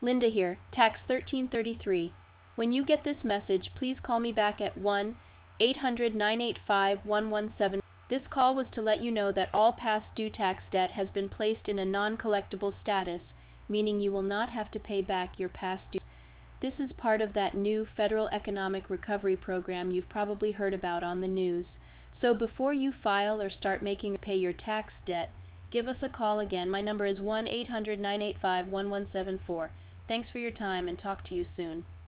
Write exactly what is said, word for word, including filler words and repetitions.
Linda here, Tax thirteen thirty-three. When you get this message, please call me back at one eight hundred nine eight five one one seven. This call was to let you know that all past due tax debt has been placed in a non-collectible status, meaning you will not have to pay back your past due. This is part of that new Federal Economic Recovery Program you've probably heard about on the news. So before you file or start making pay your tax debt, give us a call again. My number is one eight hundred nine eight five one one seven four. Thanks for your time and talk to you soon.